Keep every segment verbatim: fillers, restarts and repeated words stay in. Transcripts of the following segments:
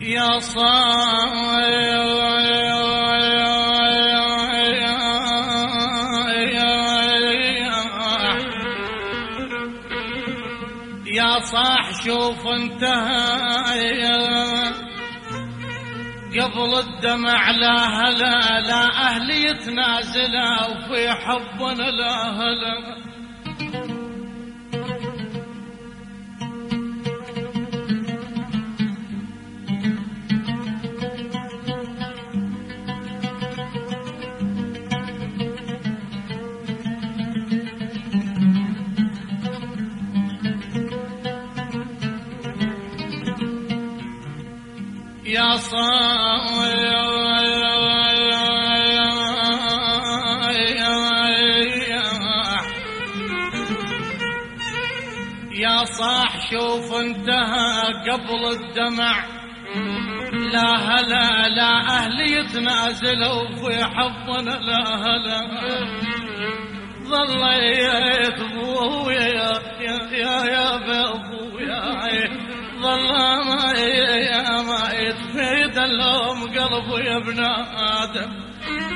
يا صاح يا صاح شوف انتهى قبل الدمع لا هلا لا أهلي يتنازلا وفي حبنا لا هلا يا صاح يا صاح شوف انتهى قبل الدمع لا هلا لا أهلي يتنازلوا في حبنا لا هلا ظليت ابويا يا يا يا ابويا ظل ما يا ما يتفيد اللوم قلبه يا ابن آدم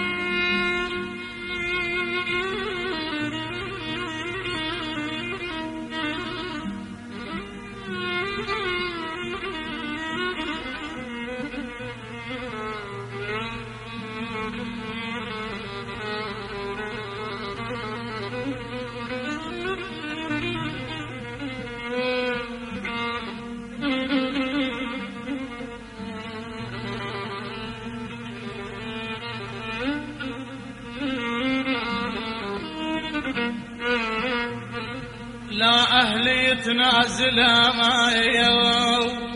لا أهلي يتنازل ما يو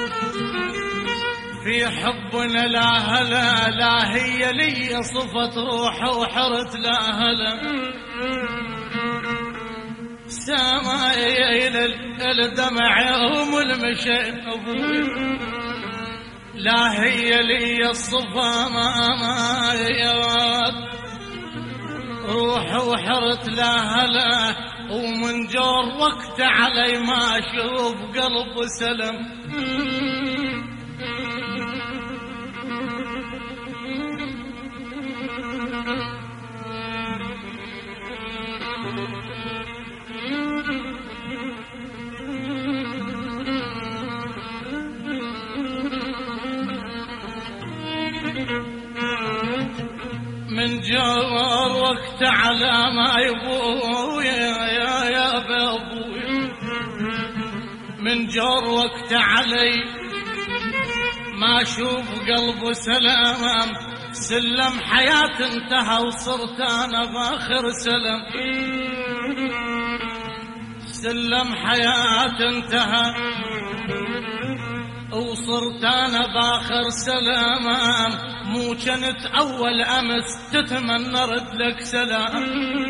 في حبنا لا هلا لا هي لي صفت روح وحرت لا هلا سمايل الدمع يوم المشي أبوي لا هي لي الصفا ما ما يوات روح وحرت لا هلا ومن جور وقت علي ما اشوف قلب سلم من جور وقت على ما يبويا يا يا ابويا من جور وقت علي ما اشوف قلبه سلام سلم حياة انتهى وصرت انا باخر سلم سلم حياة انتهى وصرت انا باخر سلام مو كنت اول امس تتمنى رد لك سلام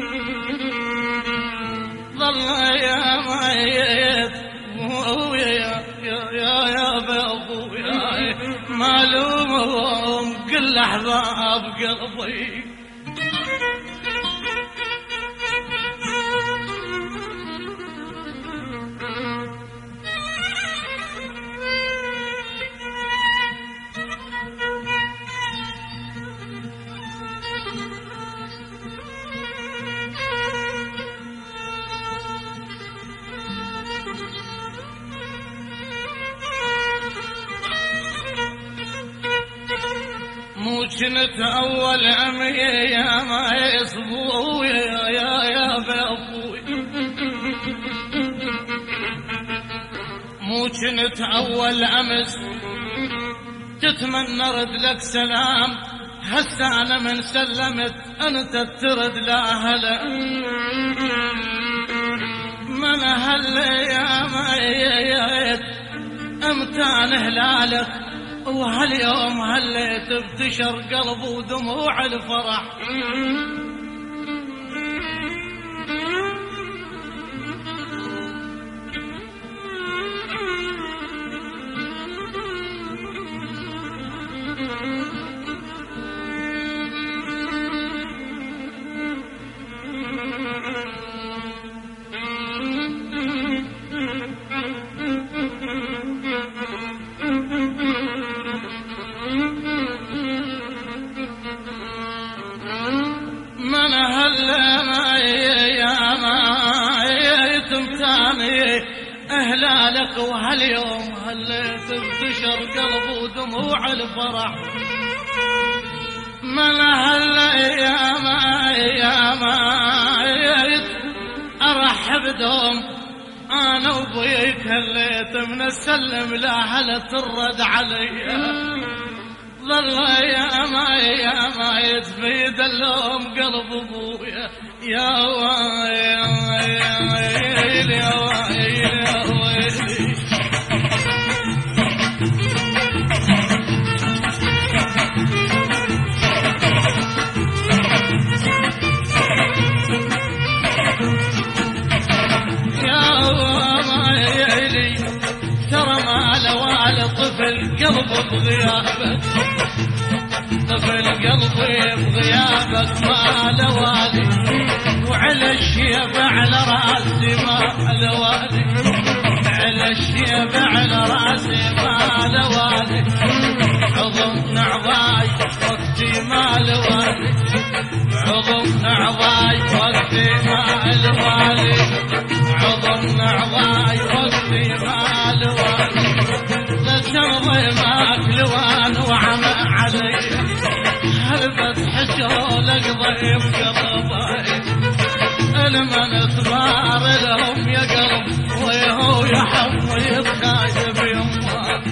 ظل يا ميت ويا يا يا يا ابويا معلوم كل احباب قلبي مو كنت اول امي يا ما يصبو يا يا يا ابوي مو كنت اول امس تتمنى رد لك سلام هسه انا من سلمت انت ترد لا هلا من هلا يا ما امتى هلالك وهاليوم هليت بتشر قلب ودموع الفرح ثنتاني اهلالك وهاليوم هليت بشر قلب ودموع الفرح من هالايام ايام ارحب دوم انا وبيك هليت من السلم لا هلا ترد علي ظل ايام ايام يتفيد اللوم قلب ابويا يا ويلي يا ويلي يا ويلي ترى ما لوالي طفل قلب بغيابك طفل قلبي بغيابك ما لوالي وعلى الشيب على راسي ما لوالي على الشيب على راسي ما لوالي عظم نعضاي وقتي ما لوالي عظم نعضاي وقتي ما لوالي عظم نعضاي وقتي ما لوالي لا ترضي ماك لوان وعمى علي هلبت حجولك ضيف قلبي المن اثمار لهم يا قلب ويهو يحب ويتخايب يمه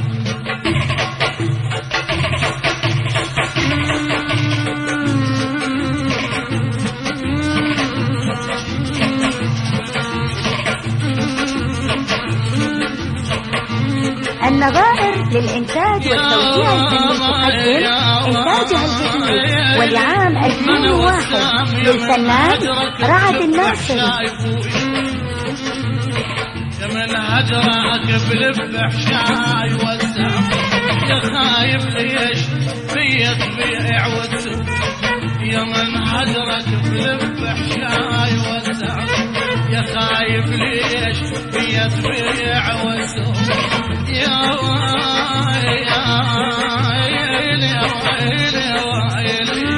النظائر للإنتاج والتوزيع الفني تقدم إنتاجها الجديد ولعام ألفين وواحد للفنان رعد الناصري. يا من هجرك بلف حشاي والسام يا خايف ليش في تبيع والسوق يا من هجرك بلف حشاي والسام يا خايف ليش في تبيع والسوق يا ويلي يا ويلي يا ويلي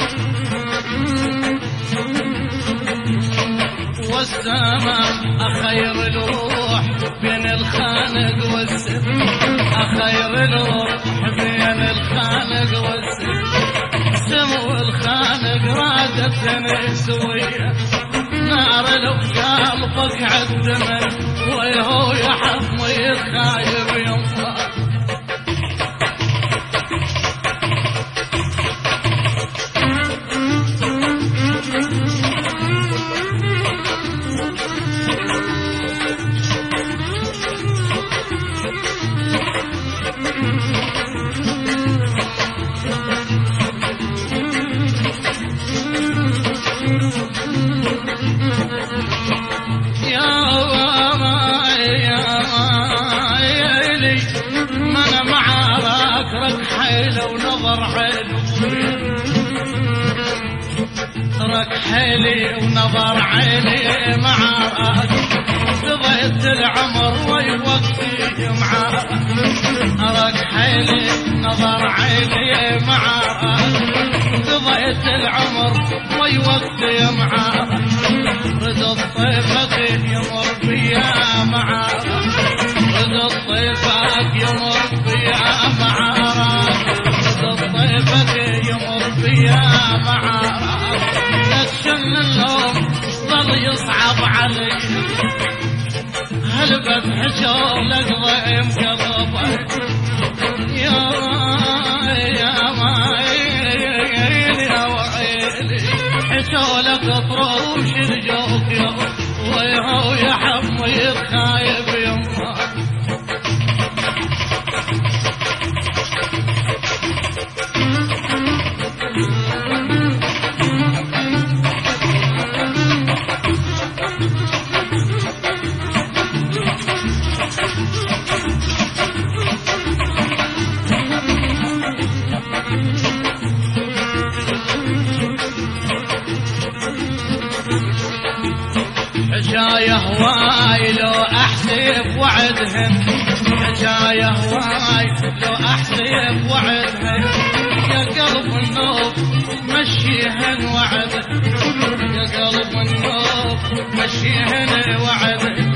والسماء أخير الروح بين الخانق والسر أخير الروح بين الخانق والسر سمو الخانق رادتني سوية نار لو قلبك عالدمر ويهو يحب ويتخايب يمه رك حيلي ونظر عيني معاك قضيت العمر ويوقتي معاك رك حيلي نظر عيني معاك قضيت العمر ويوقتي معاك رد طيفك يمر بيا معاك رد طيفك يمر بيا معاك رد طيفك يمر بيا معاك لكن اللوم ظل يصعب علي هلبت حجولك ضيم قلبي يا يا ويلي يا ويلي حجولك طروش الجوك يا ويهو يحب ويتخايب يمه حجاية هواي لو احسب وعدهن حجاية هواي لو احسب وعدهن يا قلب النوب مشيهن وعدهن يا قلب النوب مشيهن وعدهن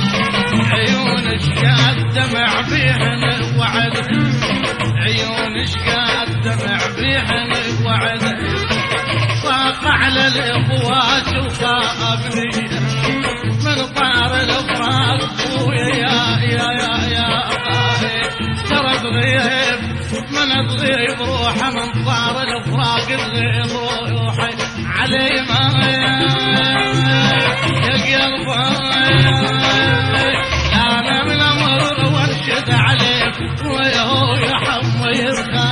بروحه من طار الفراق الغيظ روحي علي ما يا قلبي انا من امر وانشد عليك ويهو يا حمي